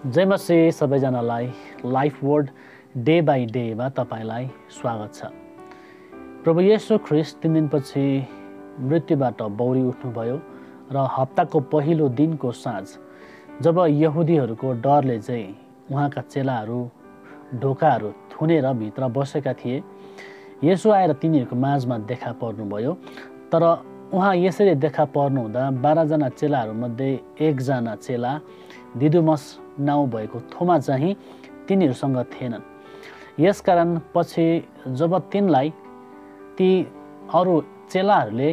जय मसीह सबैजनालाई life word day by डेमा तपाईलाई स्वागत छ। प्रभु येशू ख्रीष्ट 3 दिनपछि मृत्युबाट बौरी उठ्नुभयो र हप्ताको पहिलो दिनको साँझ जब यहुदीहरूको डरले चाहिँ उहाँका चेलाहरू ढोकाहरू थुनेर भित्र बसेका थिए, येशू आएर तिनीहरूको माझमा देखा पर्नुभयो। तर उहाँ यसरी देखा पर्नुहुँदा 12 जना चेलाहरूमध्ये एकजना चेला दिदुमस नाउँ भएको थोमा चाहिँ तिनीहरूसँग थिएनन्। यसकारण पछि जब तिनलाई ती अरू चेलाहरूले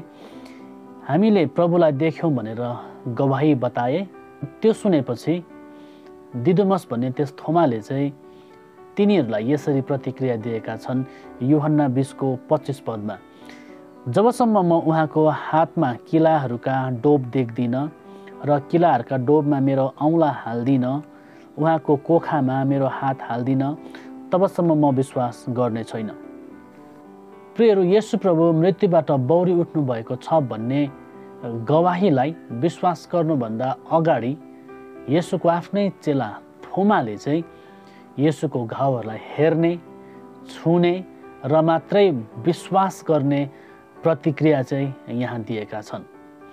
हामीले प्रभुलाई देख्यौँ भनेर गवाही बताए, त्यो सुनेपछि दिदुमस भन्ने त्यस थोमाले चाहिँ तिनीहरूलाई यसरी प्रतिक्रिया दिएका छन्। यूहन्ना 20:25 पदमा, जबसम्म म उहाँको हातमा किलाहरूका डोब देख्दिनँ र किलाहरूका डोबमा मेरो औँला हाल्दिनँ, उहाँको कोखामा मेरो हात हाल्दिनँ, तबसम्म म विश्वास गर्ने छैन। प्रियहरू, येशू प्रभु मृत्युबाट बौरी उठ्नु भएको छ भन्ने गवाहीलाई विश्वास गर्नुभन्दा अगाडि येशूको आफ्नै चेला थोमाले चाहिँ येशूको घाउहरूलाई हेर्ने, छुने र मात्रै विश्वास गर्ने प्रतिक्रिया चाहिँ यहाँ दिएका छन्।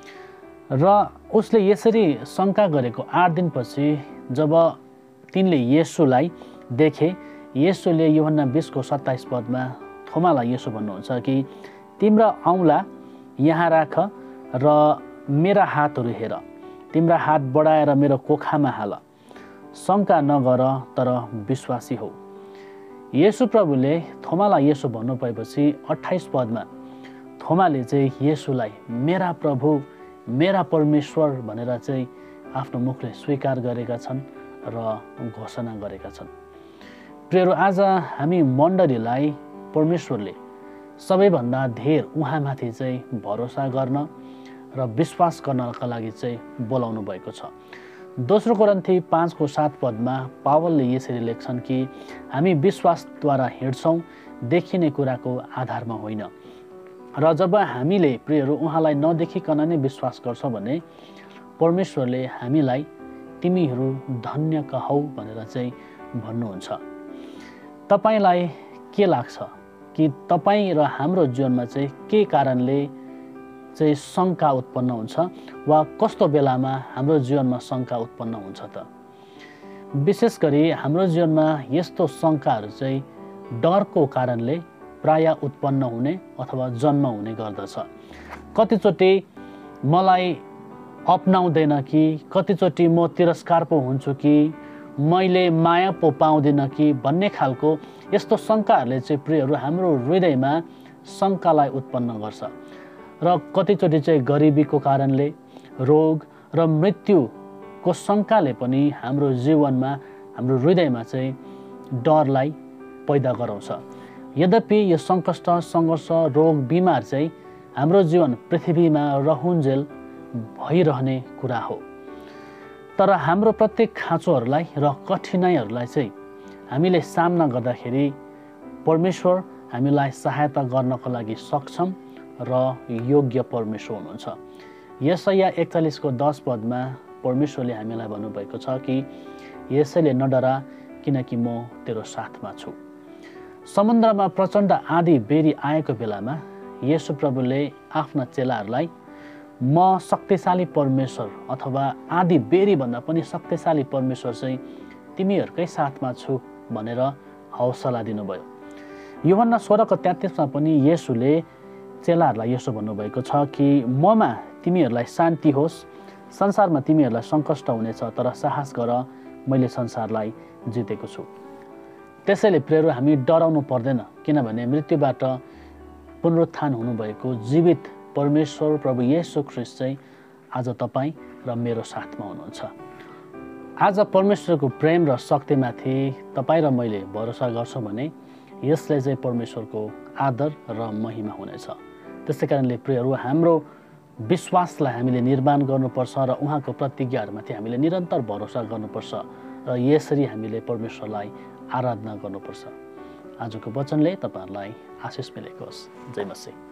र उसले यसरी शङ्का गरेको 8 दिनपछि जब तिनले येशूलाई देखे, येशूले यूहन्ना 20:27 पदमा थोमालाई यसो भन्नुहुन्छ कि तिम्रा औँला यहाँ राख र मेरा हातहरू हेर, तिम्रा हात बढाएर मेरो कोखामा हाल, शङ्का नगर तर विश्वासी हो। येशू प्रभुले थोमालाई यसो भन्नु पाएपछि 28 पदमा थोमाले चाहिँ येशूलाई मेरा प्रभु मेरा परमेश्वर भनेर चाहिँ आफ्नो मुखले स्वीकार गरेका छन् र घोषणा गरेका छन्। प्रियहरू, आज हामी मण्डलीलाई परमेश्वरले सबैभन्दा धेर उहाँमाथि चाहिँ भरोसा गर्न र विश्वास गर्नका लागि चाहिँ बोलाउनु भएको छ। दोस्रो कोरिन्थी 5:7 पदमा पावलले यसरी लेख्छन् कि हामी विश्वासद्वारा हिँड्छौँ, देखिने कुराको आधारमा होइन। र जब हामीले प्रियहरू उहाँलाई नदेखिकन नै विश्वास गर्छौँ भने परमेश्वरले हामीलाई तिमीहरू धन्य कहौ भनेर चाहिँ भन्नुहुन्छ। तपाईलाई के लाग्छ कि तपाईँ र हाम्रो जीवनमा चाहिँ के कारणले चाहिँ शङ्का उत्पन्न हुन्छ वा कस्तो बेलामा हाम्रो जीवनमा शङ्का उत्पन्न हुन्छ त? विशेष गरी हाम्रो जीवनमा यस्तो शङ्काहरू चाहिँ डरको कारणले प्राय उत्पन्न हुने अथवा जन्म हुने गर्दछ। कतिचोटि मलाई अपनाउँदैन कि, कतिचोटि म तिरस्कार पो हुन्छु कि, मैले माया पो पाउँदिनँ कि भन्ने खालको यस्तो शङ्काहरूले चाहिँ प्रियहरू हाम्रो हृदयमा शङ्कालाई उत्पन्न गर्छ। र कतिचोटि चाहिँ गरिबीको कारणले, रोग र मृत्युको शङ्काले पनि हाम्रो जीवनमा हाम्रो हृदयमा चाहिँ डरलाई पैदा गराउँछ। यद्यपि यो सङ्कष्ट, सङ्घर्ष, रोग, बिमार चाहिँ हाम्रो जीवन पृथ्वीमा रहुन्जेल भइरहने कुरा हो। तर हाम्रो प्रत्येक खाँचोहरूलाई र कठिनाइहरूलाई चाहिँ हामीले सामना गर्दाखेरि परमेश्वर हामीलाई सहायता गर्नको लागि सक्षम र योग्य परमेश्वर हुनुहुन्छ। यशाया 41:10 पदमा परमेश्वरले हामीलाई भन्नुभएको छ कि यसैले नडरा किनकि म तेरो साथमा छु। समुद्रमा प्रचण्ड आँधी बेरी आएको बेलामा येशू प्रभुले आफ्ना चेलाहरूलाई म शक्तिशाली परमेश्वर अथवा आँधी बेरी भन्दा पनि शक्तिशाली परमेश्वर चाहिँ तिमीहरूकै साथमा छु भनेर हौसला दिनुभयो। यूहन्ना 16:33 पनि येशूले चेलाहरूलाई यसो भन्नुभएको छ कि ममा तिमीहरूलाई शान्ति होस्, संसारमा तिमीहरूलाई सङ्कष्ट हुनेछ तर साहस गर, मैले संसारलाई जितेको छु। त्यसैले प्रियहरू, हामी डराउनु पर्दैन, किनभने मृत्युबाट पुनरुत्थान हुनुभएको जीवित परमेश्वर प्रभु येशू ख्रीष्ट चाहिँ आज तपाईँ र मेरो साथमा हुनुहुन्छ। आज परमेश्वरको प्रेम र शक्तिमाथि तपाईँ र मैले भरोसा गर्छौँ भने यसले चाहिँ परमेश्वरको आदर र महिमा हुनेछ। त्यसै कारणले प्रियहरू, हाम्रो विश्वासलाई हामीले निर्माण गर्नुपर्छ र उहाँको प्रतिज्ञाहरूमाथि हामीले निरन्तर भरोसा गर्नुपर्छ र यसरी हामीले परमेश्वरलाई आराधना गर्नुपर्छ। आजको वचनले तपाईँहरूलाई आशिष मिलेको होस्। जय मसीह।